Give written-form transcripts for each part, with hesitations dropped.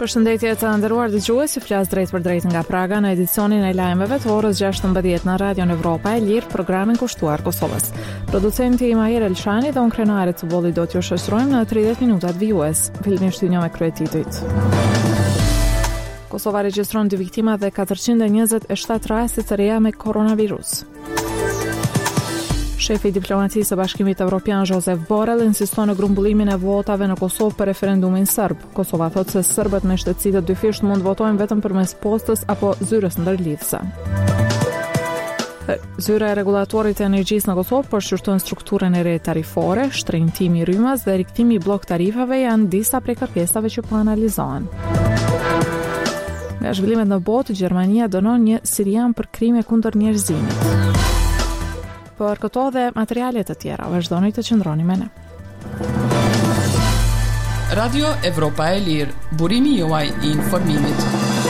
Përshëndetje të nderuar dëgjues, flas drejt për drejt nga Praga në edicionin e lajmeve të orës 16 në Radio Evropa e Lirë, programin kushtuar Kosovës. Producenti Majer Elshani dhe unë krenare të bolli do t'ju shoqërojmë në 30 minutat vijues. Fillimisht një me kryetitujt. Kosova regjistron 2 viktima dhe 427 raste të reja me koronavirus. Shefi i diplomacisë së Bashkimit Evropian Josep Borrell insiston në grumbullimin e votave në Kosovë për referendumin serb. Kosova thotë se serbët me shtetësi të dyfisht mund votojnë vetëm përmes postës apo zyrës ndërlidhëse. Zyra e Regulatorit të Energjisë në Kosovë përshkruan strukturën e re tarifore, shtrenjtimi i rrymas dhe rikthimi i blok tarifave janë disa prej kërkesave që po analizohen. Nga zhvillimet në botë, Gjermania dënon një sirian për krime kundër njerëzimit. Për këto dhe materialet të tjera, vazhdoni të qëndroni me ne. Radio Evropa e Lirë, burimi juaj i informimit.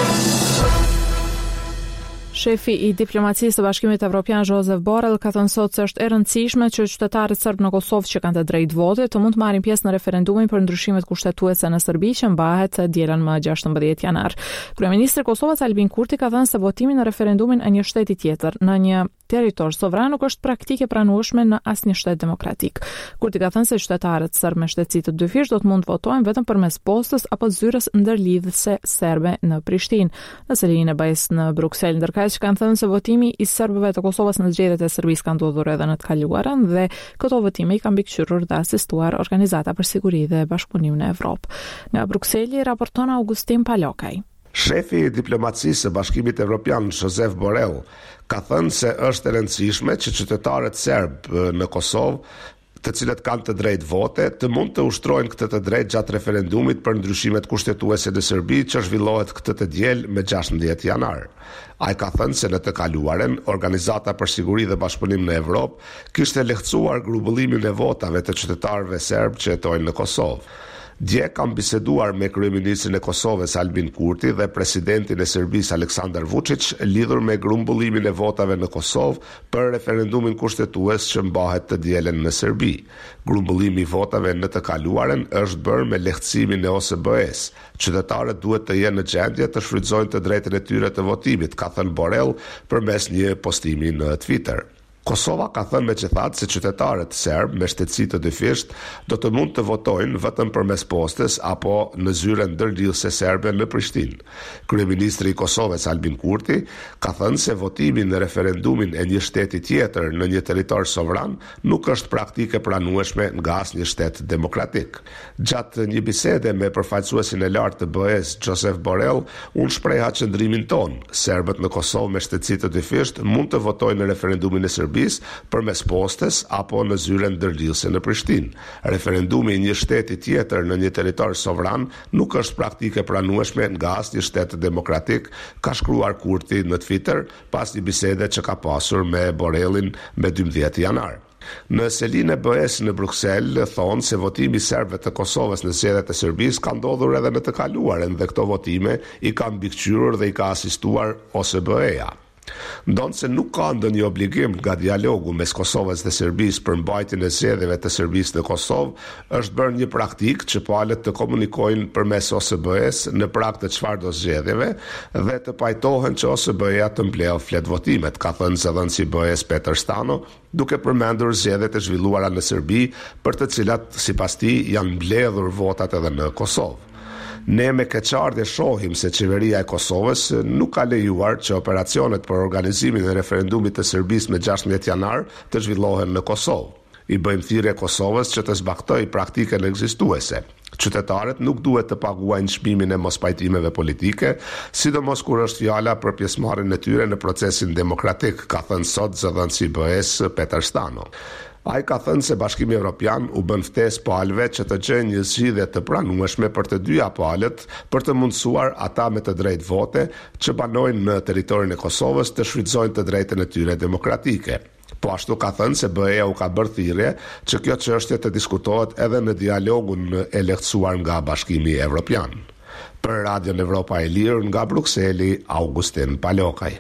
Shefi i diplomacisë së Bashkimit Evropian Josep Borrell ka thënë sot se është e rëndësishme që qytetarët serb në Kosovë që kanë të drejtë vote të mund të marrin pjesë në referendumin për ndryshimet kushtetuese në Serbi që mbahet dielën më 16 janar. Kryeministri i Kosovës Albin Kurti ka thënë se votimi në referendumin e një shteti tjetër në një territor sovran nuk është praktike pranueshme në asnjë shtet demokratik. Kurti ka thënë se qytetarët serb me shtetësi të dyfisht do të mund votojnë vetëm përmes postës apo zyrës ndërlidhëse serbe në Prishtinë. Në selinë e BE-s në Bruksel, ndërkaq që kanë thënë se votimi i serbëve të Kosovës në zgjedhjet e Serbisë ka ndodhur edhe në të kaluarën dhe këto votime i kanë mbikëqyrur dhe asistuar Organizata për Siguri dhe Bashkëpunim në Evropë. Nga Brukseli raporton Augustin Palokaj. Shefi i diplomacisë së Bashkimit Evropian Josep Borrell ka thënë se është e rëndësishme që qytetarët serb në Kosovë, të cilët kanë të drejtë vote, të mund të ushtrojnë këtë të drejtë gjatë referendumit për ndryshimet kushtetuese në Serbi që zhvillohet këtë të diel me 16 janar. Ai ka thënë se në të kaluaren, Organizata për Siguri dhe Bashkëpunim në Evropë kishte lehtësuar grumbullimin e votave të qytetarëve serb që jetojnë në Kosovë. Dje kam biseduar me kryeministrin e Kosovës Albin Kurti dhe presidentin e Serbisë Aleksandar Vučić lidhur me grumbullimin e votave në Kosovë për referendumin kushtetues që mbahet të dielën në Serbi. Grumbullimi i votave në të kaluaren është bërë me lehtësimin e OSBE-s. Qytetarët duhet të jenë në gjendje të shfrytëzojnë të drejtën e tyre të votimit, ka thënë Borrell përmes një postimi në Twitter. Kosova ka thënë me gjithatë se qytetarët serb me shtetësi të dyfisht do të mund të votojnë vetëm përmes postës apo në zyrën ndërlidhëse serbe në Prishtinë. Kryeministri i Kosovës Albin Kurti ka thënë se votimi në referendumin e një shteti tjetër në një territor sovran nuk është praktike pranueshme nga asnjë shtet demokratik. Gjatë një bisede me përfaqësuesin e lartë të BE-s Josep Borrell, unë shpreha qëndrimin ton. Serbët në Kosovë me shtetësi të dyfisht mund të votojnë në referendumin e përmes postës apo në zyrën ndërlidhëse në Prishtinë. Referendumi i një shteti tjetër në një territor sovran nuk është praktike pranueshme nga asnjë shtet demokratik, ka shkruar Kurti në Twitter pas një bisede që ka pasur me Borrellin me 12 janar. Në selinë e BE-s në Bruksel thonë se votimi i serbëve të Kosovës në zgjedhjet e Serbisë ka ndodhur edhe në të kaluaren dhe këto votime i kanë mbikëqyrur dhe i ka asistuar OSBE-ja. Ndonë se nuk ka ndonjë obligim nga dialogu mes Kosovës dhe Serbisë për mbajtjen e zgjedhjeve të Serbisë në Kosovë, është bërë një praktikë që palët të komunikojnë përmes OSBE-s në prag të çfarëdo zgjedhjeve dhe të pajtohen që OSBE-ja të mbledhë flet votimet, ka thënë zëdhënësi BE-s Peter Stano, duke përmendur zgjedhjet e zhvilluara në Serbi për të cilat sipas tij janë mbledhur votat edhe në Kosovë. Ne me keqardhje shohim se qeveria e Kosovës nuk ka lejuar që operacionet për organizimin e referendumit të Serbisë me 16 janar të zhvillohen në Kosovë. I bëjmë thirrje Kosovës që të zbaktojë praktikën ekzistuese. Qytetarët nuk duhet të paguajnë çmimin e mospajtimeve politike, sidomos kur është fjala për pjesëmarrjen e tyre në procesin demokratik, ka thënë sot zëdhënësi BE-s Peter Stano. Ai ka thënë se Bashkimi Evropian u bën ftesë palëve që të gjejnë një zgjidhje të pranueshme për të dyja palët për të mundësuar ata me të drejtë vote që banojnë në territorin e Kosovës të shfrytëzojnë të drejtën e tyre demokratike. Po ashtu ka thënë se BE-ja u ka bërë thirrje që kjo çështje të diskutohet edhe në dialogun e lehtësuar nga Bashkimi Evropian. Për Radio Evropa e Lirë nga Brukseli, Augustin Palokaj.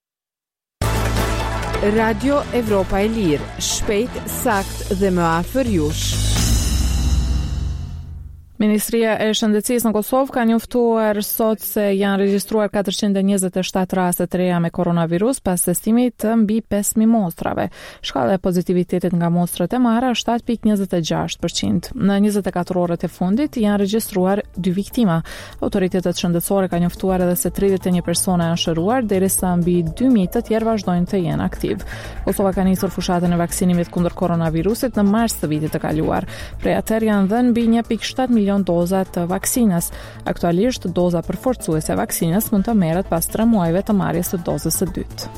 Radio Evropa e Lirë, shpejt, sakt dhe më afër jush. Ministria e Shëndetësisë në Kosovë ka njoftuar sot se janë regjistruar 427 raste të reja me koronavirus pas testimit të mbi 5.000 mostrave. Shkalla e pozitivitetit nga mostrat e marra është 7.26%. Në 24 orët e fundit janë regjistruar 2 viktima. Autoritetet shëndetësore ka njoftuar edhe se 31 persona janë shëruar, derisa mbi 2.000 të tjerë vazhdojnë të jenë aktiv. Kosova ka nisur fushatën e vaksinimit kundër koronavirusit në mars të vitit të kaluar. Prej atëherë janë dhënë mbi 1.7 milion doza të vaksinës. Aktualisht, doza përforcuese e vaksinës mund të merret pas 3 muajve të marrjes së dozës së dytë.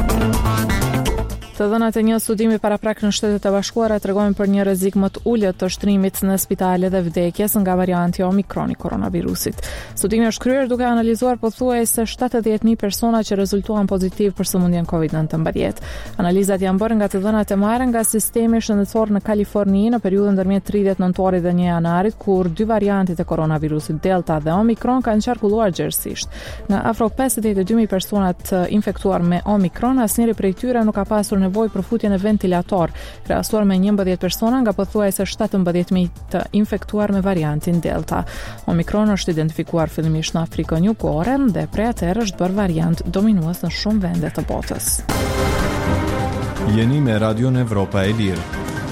Të dhënat e një studimi paraprak në Shtetet e Bashkuara tregojnë për një rrezik më të ulët të shtrimit në spitale dhe vdekjes nga varianti Omikron i koronavirusit. Studimi është kryer duke analizuar pothuajse 70.000 persona që rezultuan pozitiv për sëmundjen COVID-19. Analizat janë bërë nga të dhënat e marrë nga sistemi shëndetësor në Kaliforni në periudhën ndërmjet 30 nëntorit dhe 1 janarit, kur 2 variantit e koronavirusit Delta dhe Omikron kanë qarkulluar gjerësisht. Nga afro 52.000 persona të infektuar me Omikron, asnjëri prej tyre nuk ka pasur nevojë për futjen e ventilator, krahasuar me 11 persona nga pothuajse 17.000 të infektuar me variantin Delta. Omikron është identifikuar fillimisht në Afrikën Jugore dhe prej atëherë është bërë variant dominues në shumë vende të botës. Jeni me Radion Evropa e Lirë.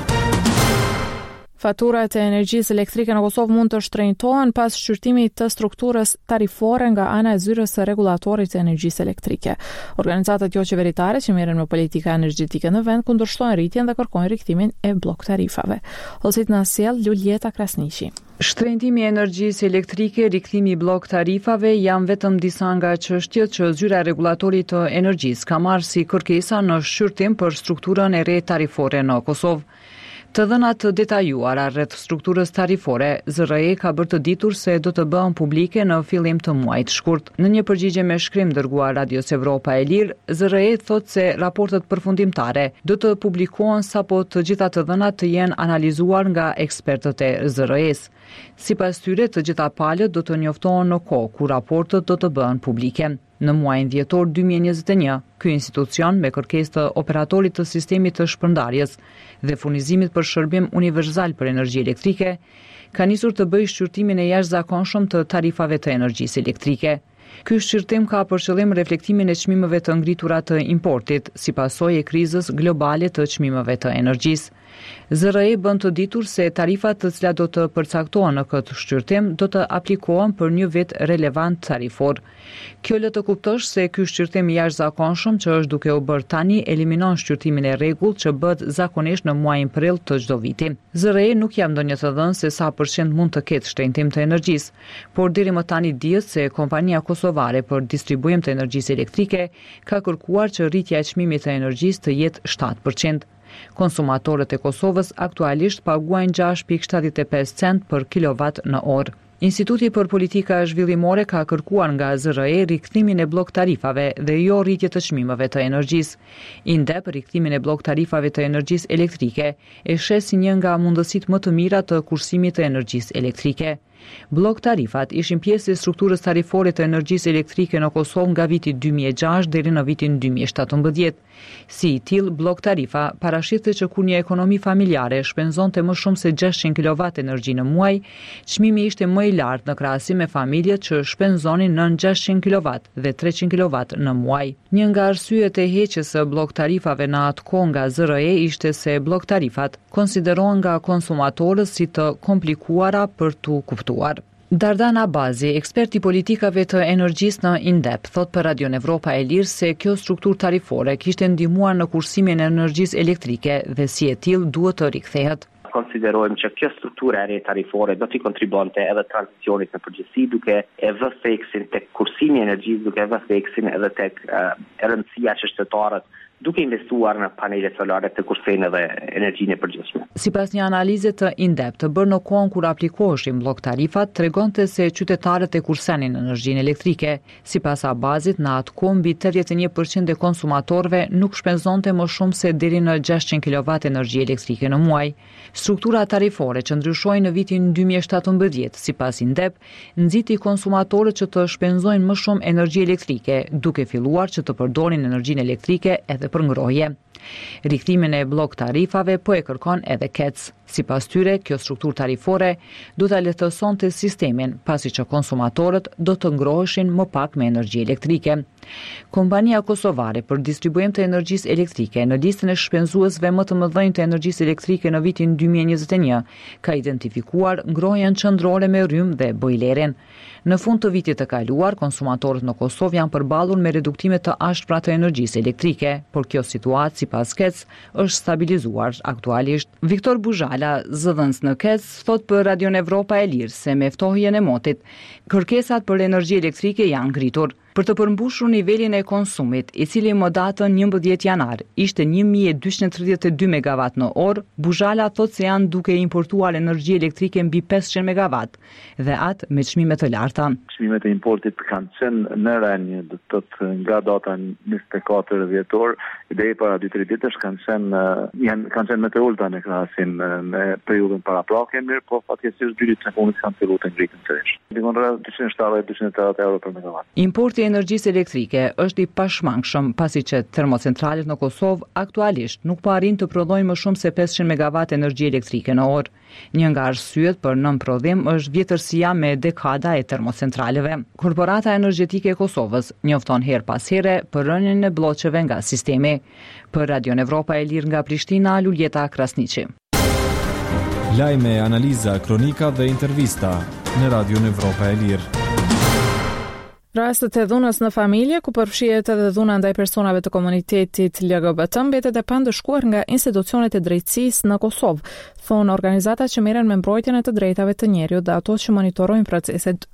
Faturat e energjisë elektrike në Kosovë mund të shtrenjtohen pas shqyrtimit të strukturës tarifore nga ana e zyrës së rregullatorit të energjisë elektrike. Organizatat jo qeveritare që merren me politika energjetike në vend kundërshtojnë rritjen dhe kërkojnë rikthimin e blok tarifave. Hollësit na sjell Luljeta Krasniqi. Shtrëngtimi i energjisë elektrike, rikthimi i blok tarifave janë vetëm disa nga çështjet që zyra e rregullatorit të energjisë ka marrë si kërkesa në shqyrtim për strukturën e re tarifore në Kosovë. Të dhënat të detajuara rreth strukturës tarifore, ZRE ka bërë të ditur se do të bëhen publike në fillim të muajit shkurt. Në një përgjigje me shkrim dërguar Radios Evropa e Lirë, ZRE thotë se raportet përfundimtare do të publikohen sapo të gjitha të dhënat të jenë analizuar nga ekspertët e ZRE-s. Sipas tyre, të gjitha palët do të njoftohen në kohë kur raportet do të bëhen publike. Në muajin dhjetor 2021, ky institucion me kërkesë të operatorit të sistemit të shpërndarjes dhe furnizimit për shërbim universal për energji elektrike, ka nisur të bëjë shqyrtimin e jashtëzakonshëm të tarifave të energjisë elektrike. Ky shqyrtim ka për qëllim reflektimin e çmimeve të ngritura të importit, si pasojë e krizës globale të çmimeve të energjisë. ZRE bën të ditur se tarifat të cilat do të përcaktohen në këtë shqyrtim do të aplikohen për një vit relevant tarifor. Kjo le të kuptosh se ky shqyrtim i jashtëzakonshëm që është duke u bërë tani eliminon shqyrtimin e rregullt që bëhet zakonisht në muajin prill të çdo viti. ZRE nuk jam ndonjë të dhënë se sa përqind mund të ketë shtrenjtim të energjisë, por deri më tani dihet se kompania kosovare për distribuim të energjisë elektrike ka kërkuar që rritja e çmimit të energjisë të jetë 7%. Konsumatorët e Kosovës aktualisht paguajnë 6.75 cent për kilovat në orë. Instituti për Politika Zhvillimore ka kërkuar nga ZRE rikthimin e blok tarifave dhe jo rritje të çmimeve të energjisë. INDEP rikthimin e blok tarifave të energjisë elektrike e sheh si një nga mundësitë më të mira të kursimit të energjisë elektrike. Blok tarifat ishin pjesë e strukturës tarifore të energjisë elektrike në Kosovë nga viti 2006 deri në vitin 2017. Si i tillë, blok tarifa parashiste që kur një ekonomi familjare shpenzonte më shumë se 600 kW energji në muaj, çmimi ishte më i lartë në krahasim me familjet që shpenzonin nën 600 kW dhe 300 kW në muaj. Një nga arsyet e heqjes së blok tarifave në atë kohë nga ZRE ishte se blok tarifat konsiderohen nga konsumatorët si të komplikuara për tu kuptuar. Dardan Abazi, ekspert i politikave të energjisë në INDEP, thot për Radion Evropa e Lirë se kjo strukturë tarifore kishte ndihmuar në kursimin e energjisë elektrike dhe si e tillë duhet të rikthehet. Konsiderojmë që kjo strukturë e re tarifore do t'i kontribuonte edhe tranzicionit në përgjithësi, duke e vënë theksin tek kursimi i energjisë, duke e vënë theksin edhe tek rëndësia që shtetarët duke investuar në panele solare të kursejnë edhe energjinë e përgjithshme. Sipas një analize të INDEP të bërë në kohën kur aplikoheshin blok tarifat, tregonte se qytetarët e kursenin energjinë elektrike. Sipas Abazit, në atë kohë mbi 81% e konsumatorëve nuk shpenzonte më shumë se deri në 600 kW energji elektrike në muaj. Struktura tarifore që ndryshoi në vitin 2017, sipas INDEP, nxiti konsumatorët që të shpenzojnë më shumë energji elektrike, duke filluar që të përdorin energjinë elektrike edhe për ngrohje. Rikthimin e blok tarifave po e kërkon edhe KEC. Sipas tyre, kjo strukturë tarifore do ta lehtësonte sistemin, pasi që konsumatorët do të ngroheshin më pak me energji elektrike. Kompania kosovare për distribuim të energjisë elektrike në listën e shpenzuesve më të mëdhenj të energjisë elektrike në vitin 2021 ka identifikuar ngrohjen qendrore me rrym dhe bojlerin. Në fund të vitit të kaluar, konsumatorët në Kosovë janë përballur me reduktime të ashpra të energjisë elektrike, por kjo situatë sipas KEC është stabilizuar aktualisht. Viktor Buzhala, zëdhënës në KEC, thot për Radion Evropa e Lirë se me ftohjen e motit, kërkesat për energji elektrike janë ngritur. Për të përmbushur nivelin e konsumit, i cili më datën 11 janar ishte 1232 MW në orë, Buzhala thot se janë duke importuar energji elektrike mbi 500 MW dhe atë me çmime të larta. Çmimet e importit kanë qenë në rënje, do të thotë nga data 24 dhjetor deri para 2-3 ditësh kanë qenë më të ulta në krahasim me periudhën paraprake, mirë, po fatkeqësisht dy ditë fundit kanë filluar të ngritën sërish. Dikon rreth 270-280 euro për megavat. Importi i energjisë elektrike është i pashmangshëm, pasi që termocentralet në Kosovë aktualisht nuk po arrin të prodhojnë më shumë se 500 MW energji elektrike në orë. Një nga arsyet për nënprodhim është vjetërsia me dekada e termocentraleve. Korporata Energjetike e Kosovës njofton her pas here për rënien e blloqeve nga sistemi. Për Radion Evropa e Lirë nga Prishtina, Luljeta Krasniqi. Lajme, analiza, kronika dhe intervista në Radion Evropa e Lirë. Rastet e dhunës në familje, ku përfshihet edhe dhuna ndaj personave të komunitetit LGBT, mbetet e pandëshkuar nga institucionet e drejtësisë në Kosovë, thonë organizatat që merren me mbrojtjen e të drejtave të njerëzit dhe ato që monitorojnë proceset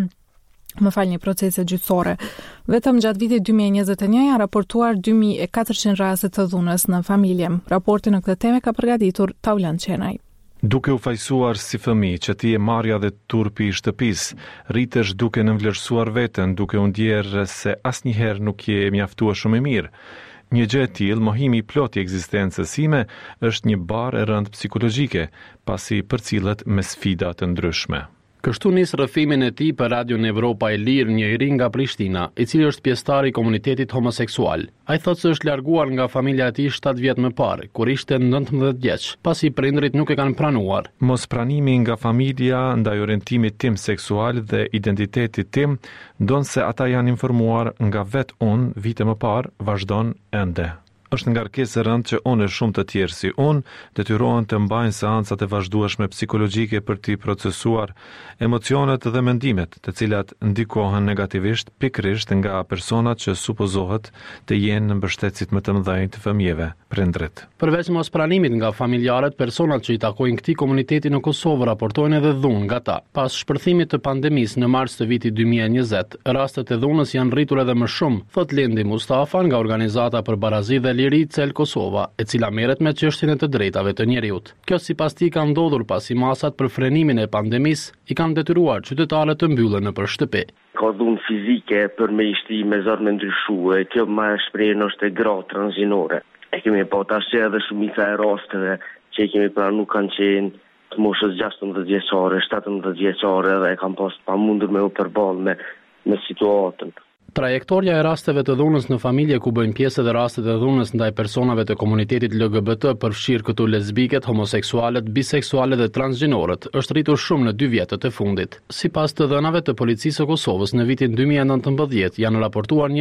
procese gjyqësore. Vetëm gjatë vitit 2021 janë raportuar 2400 raste të dhunës në familje. Raportin në këtë temë ka përgatitur Taulan Qenaj. Duke u fajsuar si fëmijë që ti e marrja dhe turpi i shtëpisë, rritesh duke nënvlerësuar veten, duke u ndjerë se asnjëherë nuk je mjaftuar shumë e mirë. Një gjë e tillë, mohimi i plot i ekzistencës sime, është një barë e rëndë psikologjike, pasi përcillet me sfida të ndryshme. Kështu nis rrëfimin e tij për Radion Evropa e Lirë një i ri nga Prishtina, i cili është pjesëtar i komunitetit homoseksual. Ai thotë se është larguar nga familja e tij 7 vjet më parë, kur ishte 19 vjeç, pasi prindrit nuk e kanë pranuar. Mospranimi nga familja ndaj orientimit tim seksual dhe identitetit tim, ndonse ata janë informuar nga vetë unë vite më parë, vazhdon ende. Është ngarkesë e rëndë që unë e shumë të tjerë si unë detyrohen të mbajnë seancat e vazhdueshme psikologjike për t'i procesuar emocionet dhe mendimet, të cilat ndikohen negativisht pikërisht nga personat që supozohet të jenë në mbështetësit më të mëdhenj të fëmijëve, prindrit. Përveç mospranimit nga familjarët, personat që i takojnë këtij komuniteti në Kosovë raportojnë edhe dhunë nga ta. Pas shpërthimit të pandemisë në mars të vitit 2020, rastet e dhunës janë rritur edhe më shumë, thot Lendi Mustafa nga organizata për barazi dhe liri Cel Kosova, e cila merret me çështjen e të drejtave të njerëzit. Kjo sipas tij ka ndodhur pasi masat për frenimin e pandemisë i kanë detyruar qytetarët të mbyllen nëpër shtëpi. Ka dhunë fizike për me ishti me zërë me ndryshue, kjo më e shprehën është e gra transgjinore. E kemi pa tash edhe shumica e rasteve që kemi pra nuk kanë qenë të moshës 16 vjeçare, 17 vjeçare dhe e kanë pas pamundur me u përballë me situatën. Trajektoria e rasteve të dhunës në familje ku bëjnë pjesë edhe rastet e dhunës ndaj personave të komunitetit LGBT përfshirë këtu lesbiket, homoseksualet, biseksualet dhe transgjinorët është rritur shumë në 2 vjetët e fundit. Sipas të dhënave të policisë së Kosovës, në vitin 2019 janë raportuar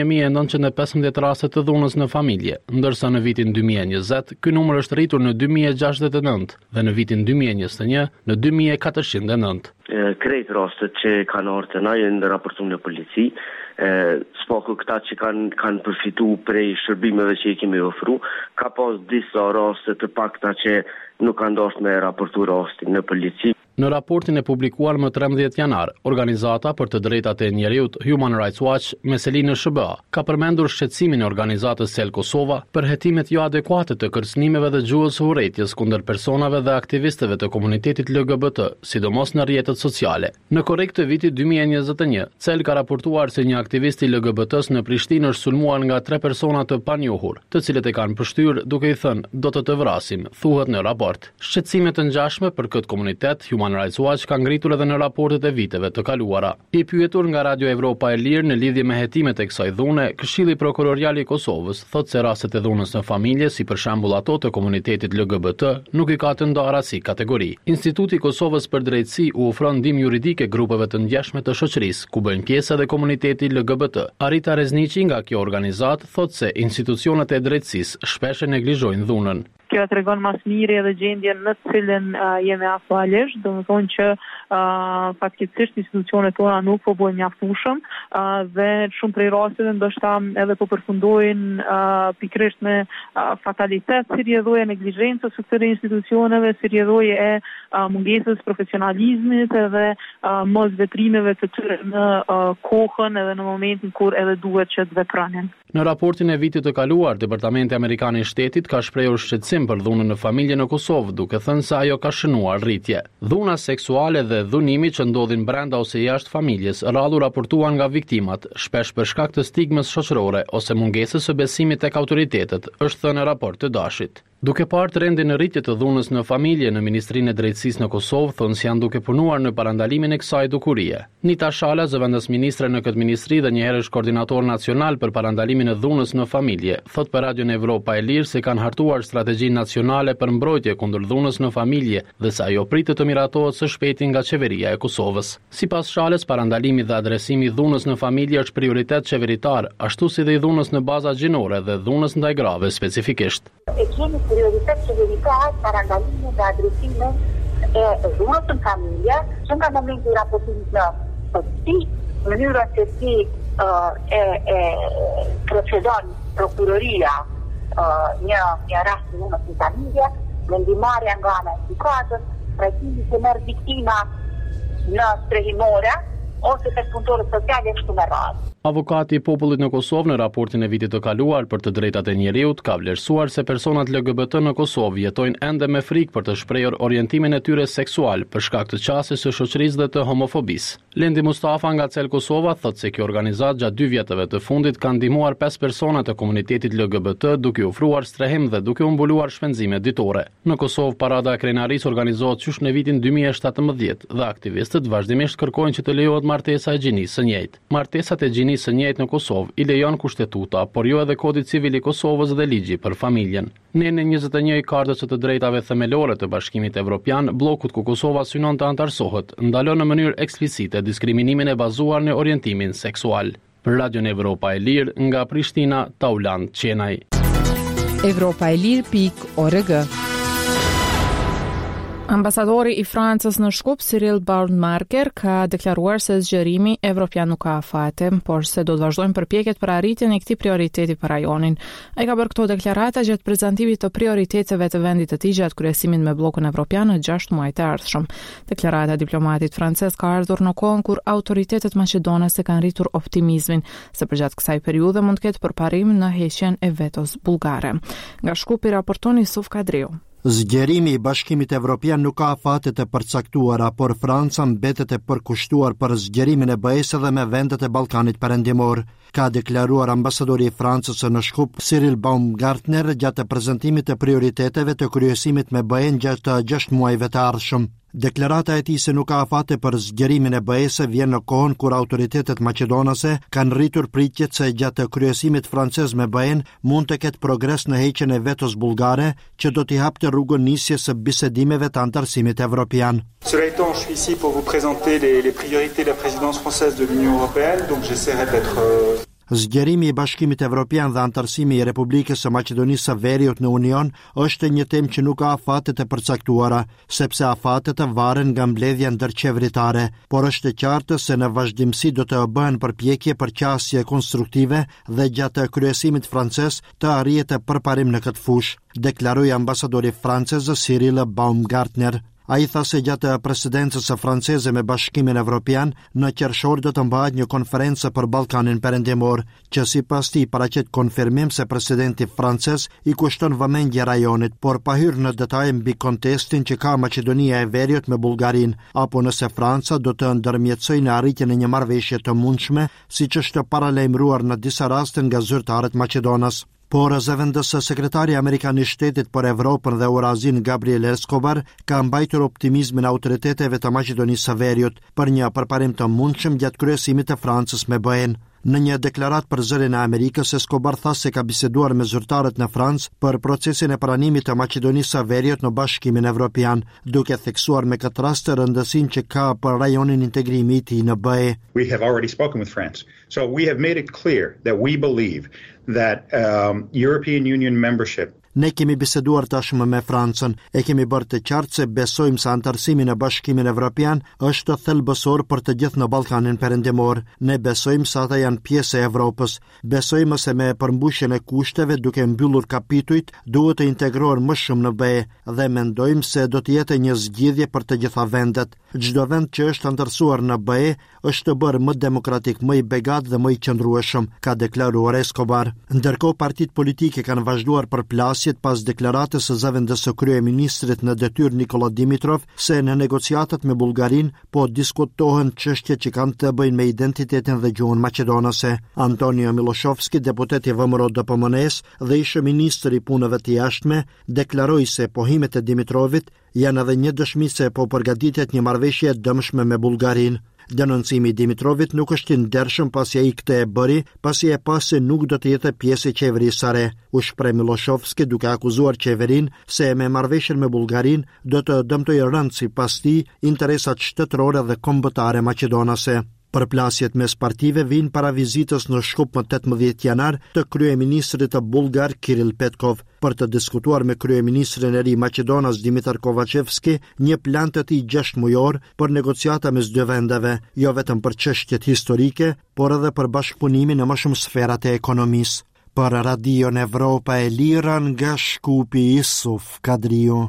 1915 raste të dhunës në familje, ndërsa në vitin 2020 ky numër është rritur në 2069 dhe në vitin 2021 në 2409. Krejt rastet që kanë ardhur na janë raportuar në polici. Spoko këta që kanë përfitu prej shërbimeve që i kemi ofru, ka pas disa raste të pakta që nuk kanë dashur me raportu rastin në polici. Në raportin e publikuar më 13 janar, organizata për të drejtat e njerëzit Human Rights Watch me Selinë SBA ka përmendur shqetësimin e organizatës Cel Kosova për hetimet jo adekuate të kërcënimeve dhe gjuhës së urrëties kundër personave dhe aktivistëve të komunitetit LGBT, sidomos në rrjetet sociale. Në korrekt të vitit 2021, Cel ka raportuar se një aktivist i LGBT-s në Prishtinë është sulmuar nga 3 persona të panjohur, të cilët e kanë pështyr duke i thënë do të vrasim, thuhet në raport. Shqetësime të ngjashme për këtë komunitet Human Human Rights Watch ka ngritur edhe në raportet e viteve të kaluara. I pyetur nga Radio Evropa e Lirë në lidhje me hetimet e kësaj dhune, Këshilli Prokurorial i Kosovës thotë se rastet e dhunës në familje, si për shembull ato të komunitetit LGBT, nuk i ka të ndara si kategori. Instituti i Kosovës për Drejtësi u ofron ndihmë juridike grupeve të ndjeshme të shoqërisë, ku bëjnë pjesë edhe komuniteti LGBT. Arita Rezniqi nga kjo organizatë thotë se institucionet e drejtësisë shpesh e neglizhojnë dhunën. Kjo tregon mas miri edhe gjendjen në të cilën jemi aktualisht, domethënë që fatkeqësisht institucionet tona nuk po bëjnë mjaftueshëm dhe shumë prej rasteve ndoshta edhe po përfundojnë pikërisht me fatalitet, si rrjedhoje neglizhencës së këtyre institucioneve, si rrjedhoje e mungesës profesionalizmit edhe mos veprimeve të tyre në kohën edhe në momentin kur edhe duhet që të vepronin. Në raportin e vitit të kaluar, Departamenti Amerikan i Shtetit ka shprehur shqetësim për dhunën në familje në Kosovë, duke thënë se ajo ka shënuar rritje. Dhuna seksuale dhe dhunimi që ndodhin brenda ose jashtë familjes rrallu raportuan nga viktimat, shpesh për shkak të stigmës shoqërore ose mungesës së besimit tek autoritetet, është thënë në raport të Dashit. Duke parë trendin në rritje të dhunës në familje në Ministrinë e Drejtësisë në Kosovë, thonë se janë duke punuar në parandalimin e kësaj dukurie. Nita Shala, zëvendës ministre në këtë ministri dhe njëherësh koordinator nacional për parandalimin e dhunës në familje, thot për Radio Evropa e Lirë se kanë hartuar strategjinë nacionale për mbrojtje kundër dhunës në familje dhe se ajo pritet të miratohet së shpejti nga qeveria e Kosovës. Sipas Shalës, parandalimi dhe adresimi i dhunës në familje është prioritet qeveritar, ashtu si dhe i dhunës në baza gjinore dhe dhunës ndaj grave specifikisht. Prioritet qeveritar parandalimin dhe adresimin e dhunës në familje, që nga momenti i raportimit në polici, mënyrën se si procedon prokuroria një rast të dhunës në familje, vendimarrja nga ana e gjykatës, trajtimi që merr viktima në strehimore ose tek punëtorët sociale kështu me radhë. Avokati i popullit në Kosovë në raportin e vitit të kaluar për të drejtat e njeriut ka vlerësuar se personat LGBT në Kosovë jetojnë ende me frikë për të shprehur orientimin e tyre seksual për shkak të qasjes së shoqërisë dhe të homofobisë. Lendi Mustafa nga Cel Kosova thotë se kjo organizatë gjatë 2 vjetëve të fundit ka ndihmuar 5 persona të komunitetit LGBT duke u ofruar strehim dhe duke u mbuluar shpenzime ditore. Në Kosovë parada e krenarisë organizohet qysh në vitin 2017 dhe aktivistët vazhdimisht kërkojnë që të lejohet martesa e gjinisë së njëjtë. Martesat e gjinisë së njëjtë në Kosovë i lejon kushtetuta, por jo edhe Kodi Civil i Kosovës dhe ligji për familjen. Në 21 i Kartës së të drejtave themelore të Bashkimit Evropian, bllokut ku Kosova synon të antarësohet, ndalon në mënyrë eksplicite diskriminimin e bazuar në orientimin seksual. Për Radio Evropa e Lirë nga Prishtina, Tauland Qenaj. Evropaelir.org. Ambasadori i Francës në Shkup, Cyril Baumgartner, ka deklaruar se zgjerimi evropian nuk ka afate, por se do të vazhdojnë përpjekjet për arritjen e këtij prioriteti për rajonin. Ai ka bërë këto deklarata gjatë prezantimit të prioriteteve të vendit të tij gjatë kryesimit me bllokun evropian në 6 muaj të ardhshëm. Deklarata e diplomatit francez ka ardhur në kohën kur autoritetet maqedonase kanë rritur optimizmin se përgjatë kësaj periudhe mund të ketë përparim në heqjen e vetos bullgare. Nga Shkupi raporton Yusuf Kadriu. Zgjerimi i Bashkimit Evropian nuk ka afate të përcaktuara, por Franca mbetet e përkushtuar për zgjerimin e BE-së dhe me vendet e Ballkanit Perëndimor, ka deklaruar ambasadori i Francës në Shkup, Cyril Baumgartner, gjatë prezantimit të prioriteteve të kryesimit me BE-n gjatë 6 muajve të ardhshëm. Deklarata e tij se nuk ka afate për zgjerimin e BE-së vjen në kohën kur autoritetet maqedonase kanë rritur pritjet se gjatë kryesimit francez me BE-n mund të ketë progres në heqjen e vetos bullgare, që do t'i hapte rrugën nisjes së bisedimeve të antarësimit evropian. Cela étant, je suis ici pour vous présenter les priorités de la présidence française de l'Union européenne, donc j'essaierai d'être Zgjerimi i Bashkimit Evropian dhe antarësimi i Republikës së Maqedonisë së Veriut në Union është një temë që nuk ka afate të përcaktuara, sepse afatet varen nga mbledhja ndërqeveritare, por është e qartë se në vazhdimsi do të bëhen përpjekje për qasje konstruktive dhe gjatë kryesimit francez të arrihet përparim në këtë fushë, deklaroi ambasadori francez Cyril Baumgartner. Ai tha se gjatë presidencës së franceze me Bashkimin Evropian në qershor do të mbahet një konferencë për Ballkanin Perëndimor, që sipas tij paraqet konfirmim se presidenti francez i kushton vëmendje rajonit, por pa hyrë në detaje mbi kontestin që ka Maqedonia e Veriut me Bullgarinë, apo nëse Franca do të ndërmjetësojë në arritjen e një marrëveshje të mundshme, siç është paralajmëruar në disa raste nga zyrtarët maqedonas. Por zëvendës sekretari amerikan I Shtetit për Evropën dhe Eurazin Gabriel Escobar ka mbajtur optimizmin e autoriteteve të Maqedonisë së Veriut për një përparim të mundshëm gjatë kryesimit të Francës me BE-n. Në një deklarat për zërin e Amerikës, Escobar tha se ka biseduar me zyrtarët në Francë për procesin e pranimit të Maqedonisë së Veriut në Bashkimin Evropian, duke theksuar me këtë rast rëndësinë që ka për rajonin integrimi I tij në BE. We have already spoken with France. So we have made it clear that we believe that European Union membership. Ne kemi biseduar tashmë me Francën, e kemi bërë të qartë se besojmë se antarësimi në Bashkimin Evropian është thelbësor për të gjithë në Ballkanin Perëndimor. Ne besojmë se ata janë pjesë e Evropës. Besojmë se me përmbushjen e kushteve duke mbyllur kapitujt, duhet të integrohen më shumë në BE dhe mendojmë se do të jetë një zgjidhje për të gjitha vendet. Çdo vend që është antarësuar në BE është të bërë më demokratik, më I begat dhe më I qëndrueshëm, ka deklaruar Escobar. Ndërkohë partitë politike kanë vazhduar përplasjet pas deklaratës së zëvendës së kryeministrit në detyrë Nikola Dimitrov se në negociatat me Bullgarin po diskutohen çështje që kanë të bëjnë me identitetin dhe gjuhën maqedonase. Antonio Miloshovski, deputet I VMRO DPMNE-s dhe ishte ministri I punëve të jashtme, deklaroi se pohimet e Dimitrovit janë edhe një dëshmi se po përgatitet një marrëveshje dëmshme me Bullgarin. Denoncimi I Dimitrovit nuk është I ndershëm pasi ai këtë e bëri, pasi e pa se nuk do të jetë pjesë e qeverisë sare. U shpreh Miloshovski duke akuzuar qeverinë se me marrëveshjen me Bullgarin do të dëmtojë rënd sipas tij interesat shtetërore dhe kombëtare maqedonase. Përplasjet mes partive vijnë para vizitës në Shkup më 18 janar të kryeministrit të bullgar Kiril Petkov për të diskutuar me kryeministrin e ri Maqedonas Dimitar Kovacevski një plan të tij 6 mujor për negociata mes dy vendeve, jo vetëm për çështjet historike, por edhe për bashkëpunimin në më shumë sferat e ekonomisë. Për Radion Evropa e Lirë nga Shkupi Isuf Kadriu.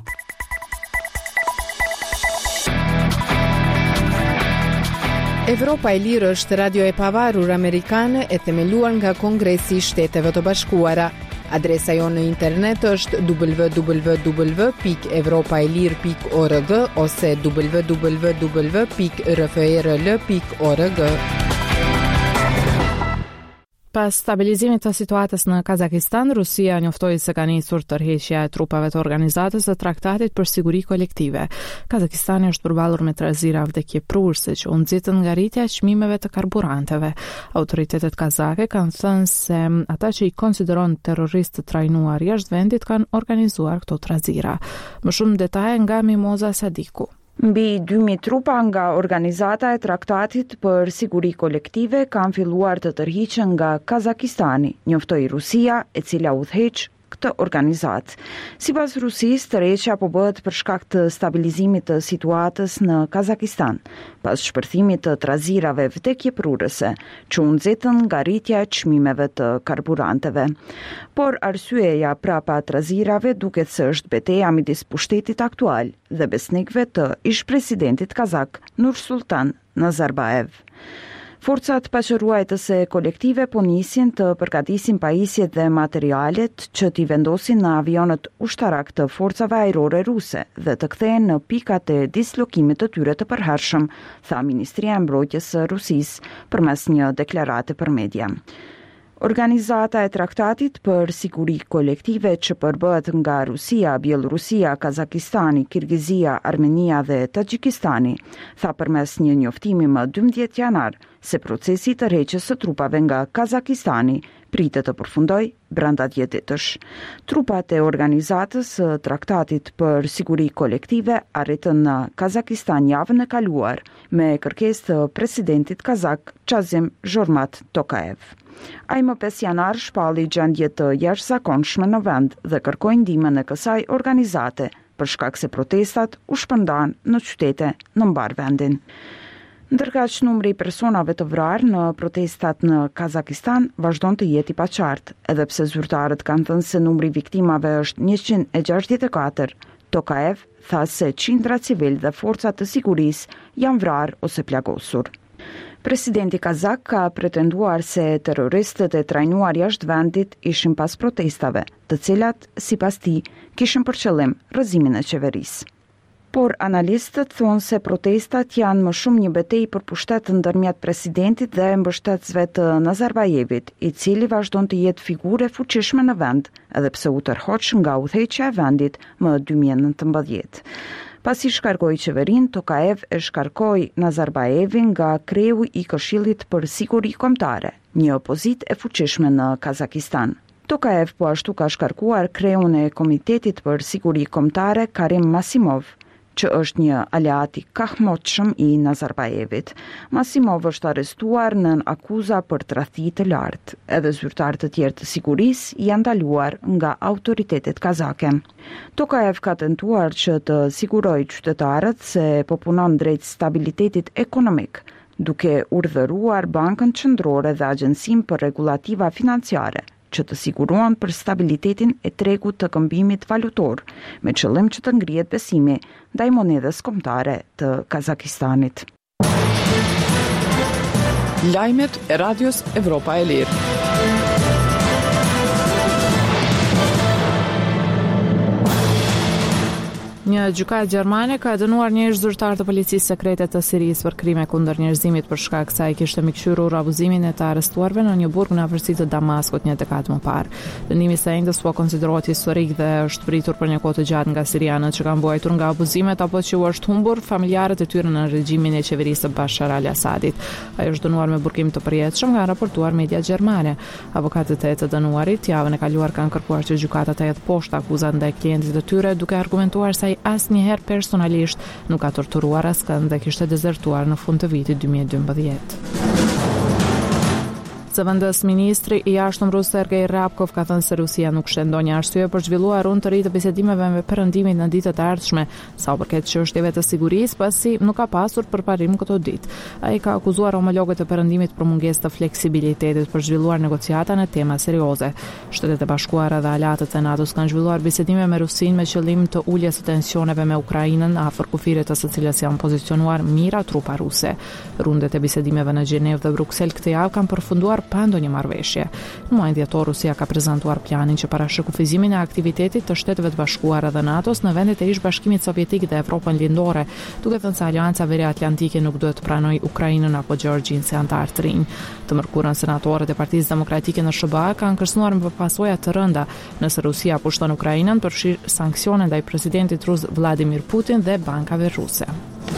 Evropa e Lirë është radio e pavarur amerikane e themeluar nga Kongresi I Shteteve të Bashkuara. Adresa jonë në internet është www.evropaelir.org ose www.rfrl.org. Pas stabilizimit të situatës në Kazakistan, Rusia njoftoi se ka nisur tërheqja e trupave të organizatës së traktatit për siguri kolektive. Kazakistani është përballur me trazira vdekjeprurëse që u nxitën nga rritja e çmimeve të karburanteve. Autoritetet kazake kanë thënë se ata që I konsideron terroristë të trajnuar jashtë vendit kanë organizuar këto trazira. Më shumë detaje nga Mimoza Sadiku. Mbi 2000 trupa nga organizata e traktatit për siguri kolektive kanë filluar të tërhiqen nga Kazakistani, njoftoi Rusia, e cila udhëheq këtë organizat. Sipas Rusisë, tërheqja po bëhet për shkak të stabilizimit të situatës në Kazakistan, pas shpërthimit të trazirave vdekjeprurëse që u nxitën nga rritja e çmimeve të karburanteve. Por arsyeja prapa trazirave duket se është betejë midis pushtetit aktual dhe besnikëve të ish-presidentit kazak Nursultan Nazarbayev. Forcat paqëruajtëse kolektive po nisin të përgatisin pajisjet dhe materialet që t'i vendosin në avionët ushtarak të forcave ajrore ruse dhe të kthehen në pikat e dislokimit të tyre të përhershëm, tha Ministria e Mbrojtjes së Rusisë përmes një deklarate për media. Organizata e traktatit për siguri kolektive që përbëhet nga Rusia, Bielorusia, Kazakistani, Kirgizia, Armenia dhe Tagjikistani, tha përmes një njoftimi më 12 janar se procesi të tërheqjes së trupave nga Kazakistani pritet të përfundoj brenda 10 ditësh. Trupat e organizatës së traktatit për siguri kolektive arritën në Kazakistan javën e kaluar me kërkesë të presidentit kazak Kazim Zhormat Tokayev. Ai më 5 janar shpalli gjendje të jashtëzakonshme në vend dhe kërkoi ndihmën e kësaj organizate për shkak se protestat u shpërndan në qytete në mbar vendin. Ndërkaq numri I personave të vrarë në protestat në Kazakistan vazhdon të jetë I paqartë, edhe pse zyrtarët kanë thënë se numri I viktimave është 164. Tokayev tha se qindra civil dhe forcat të sigurisë janë vrarë ose plagosur. Presidenti kazak ka pretenduar se terroristët e trajnuar jashtë vendit ishin pas protestave, të cilat sipas tij kishin për qëllim rrëzimin e qeverisë. Por analistët thonë se protestat janë më shumë një betejë për pushtet ndërmjet presidentit dhe mbështetësve të Nazarbajevit, i cili vazhdon të jetë figurë e fuqishme në vend, edhe pse u tërhoq nga udhëheqja e vendit më 2019. Pasi shkarkoi qeverinë, Tokaev e shkarkoi Nazarbajevin nga kreu i Këshillit për Siguri Kombëtare, një opozitë e fuqishme në Kazakistan. Tokaev po ashtu ka shkarkuar kreun e Komitetit për Siguri Kombëtare Karim Masimov, që është një aleat i kahmoqshëm i Nazarbajevit. Masimov është arrestuar nën akuza për tradhti të lartë. Edhe zyrtarë të tjerë të sigurisë janë ndaluar nga autoritetet kazake. Tokaev ka tentuar që të sigurojë qytetarët se po punon drejt stabilitetit ekonomik, duke urdhëruar Bankën Qendrore dhe Agjencinë për Rregullativa Financiare që të siguruan për stabilitetin e tregut të këmbimit valutor, me qëllim që të ngrihet besimi ndaj monedhës kombëtare të Kazakistanit. Lajmet e Radios Evropa e Lirë. Një gjykatë gjermane ka dënuar një zyrtar të policisë sekrete të Sirisë për krime kundër njerëzimit për shkak se ai kishte mikqyrur abuzimin e të arrestuarve në një burg në afërsi të Damaskut një dekadë më parë. Dënimi i së endës po konsiderohet historik dhe është pritur për një kohë të gjatë nga sirianët që kanë vuajtur nga abuzimet apo që u është humbur familjarët e tyre në regjimin e qeverisë së Bashar al-Assadit. Ai është dënuar me burgim të përjetshëm, kanë raportuar media gjermane. Avokatët e të dënuarit javën e kaluar kanë kërkuar që gjykata të hedhë poshtë akuzat ndaj klientit të tyre, duke argumentuar se ai asnjëherë personalisht nuk ka torturuar askënd dhe kishte dezertuar në fund të vitit 2012. Zëvendës ministri i jashtëm rus Sergej Ryabkov ka thënë se Rusia nuk shëndon një arsye për zhvilluar rund të ri të bisedimeve me perëndimin në ditët e ardhshme, sa u përket çështjeve të sigurisë, pasi nuk ka pasur përparim këto ditë. Ai ka akuzuar homologët e perëndimit për mungesë të fleksibilitetit për zhvilluar negociata në tema serioze. Shtetet e Bashkuara dhe aleatët e NATO-s kanë zhvilluar bisedime me Rusinë me qëllim të uljes së tensioneve me Ukrainën, afër kufirit të së cilës janë pozicionuar mira trupa ruse. Rundet e bisedimeve në Gjenevë dhe Bruksel këtë javë kanë përfunduar pa ndonjë marrëveshje. Në muajin dhjetor Rusia ka prezantuar planin që parashik kufizimin e aktivitetit të Shteteve të Bashkuara dhe NATO-s në vendet e ish-bashkimit sovjetik dhe Evropën lindore, duke thënë se Aleanca Veriatlantike nuk duhet të pranojë Ukrainën apo Gjeorgjinë si antar të rinj. Të mërkurën senatorët e Partisë Demokratike në SBA kanë kërcënuar me pasoja të rënda nëse Rusia pushton Ukrainën, përfshir sanksione ndaj presidentit rus Vladimir Putin dhe bankave ruse.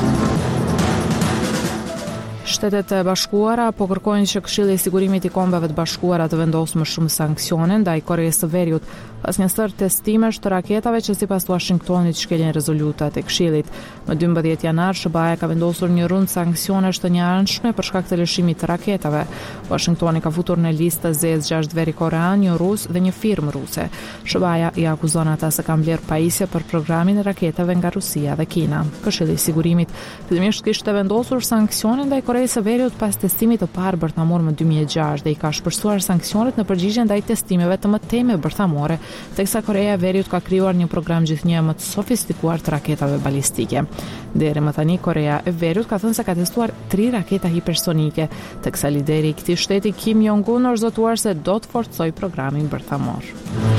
Shtetet e Bashkuara po kërkojnë që Këshilli i Sigurimit i Kombeve të Bashkuara të vendosë më shumë sanksione ndaj Koreas së Veriut pas një sër testimesh të raketave që sipas Washingtonit shkelin rezolutat e Këshillit. Më 12 janar SBA ka vendosur një rund sanksionesh të njëanshme për shkak të lëshimit të raketave. Washingtoni ka futur në listë të zezë 6 veri korean, një rus dhe një firmë ruse. SBA i akuzon ata se kanë blerë pajisje për programin e raketave nga Rusia dhe Kina. Këshilli i Sigurimit fillimisht kishte vendosur sanksione ndaj Koreas së Veriut pas testimit të parë bërthamor më 2006 dhe i ka shpërsuar sanksionet në përgjigje ndaj testimeve të mëtejme bërthamore, teksa Korea e Veriut ka krijuar një program gjithnjë më të sofistikuar të raketave balistike. Deri më tani Korea e Veriut ka thënë se ka testuar 3 raketa hipersonike, teksa lideri i këtij shteti Kim Jong-un është zotuar se do të forcojë programin bërthamor.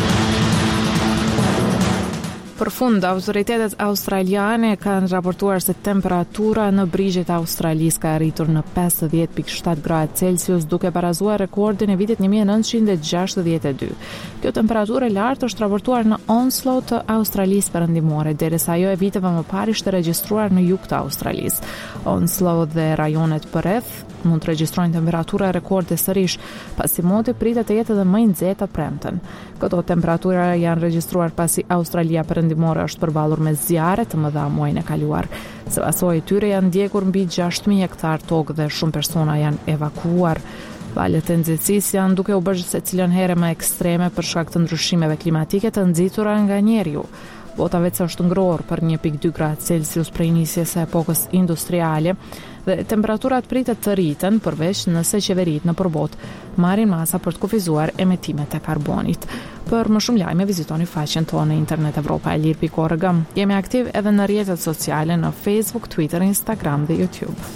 Për fund, autoritetet australiane kanë raportuar se temperatura në brigjet e Australisë ka arritur në 50.7 gradë Celsius, duke barazuar rekordin e vitit 1962. Kjo temperaturë e lartë është raportuar në Onslow të Australisë perëndimore, derisa ajo e viteve më parë ishte regjistruar në jug të Australisë. Onslow dhe rajonet përreth mund të regjistrojnë temperatura rekorde sërish, pasi moti pritet të jetë edhe më i nxehtë premten. Këto temperatura janë regjistruar pasi Australia perëndimore është përballur me zjarre të mëdha muajin e kaluar. Së pasojë tyre janë ndjekur mbi 6.000 hektar tokë dhe shumë persona janë evakuuar. Valët e nxehtësisë janë duke u bërë secilën herë më ekstreme për shkak të ndryshimeve klimatike të nxitura nga njeriu. Bota vetë është ngrohur për 1.2 gradë Celsius prej nisjes së epokës industriale dhe temperaturat pritet të rriten përveç nëse qeveritë në përbot marrin masa për të kufizuar emetimet e karbonit. Për më shumë lajme vizitoni faqen tonë në internet evropaelir.org. Jemi aktiv edhe në rrjetet sociale në Facebook, Twitter, Instagram dhe YouTube.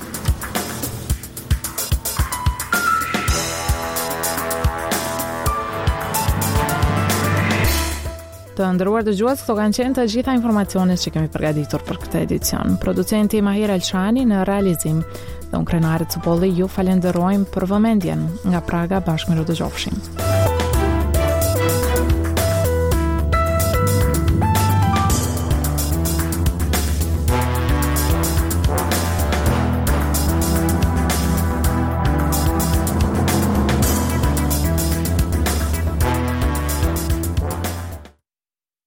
Të nderuar dëgjues, këto kanë qenë të gjitha informacionet që kemi përgatitur për këtë edicion. Producenti Mahir Elshani në realizim dhe unë krenarit Supolli ju falenderojmë për vëmendjen. Nga Praga bashkë me dëgjofshim.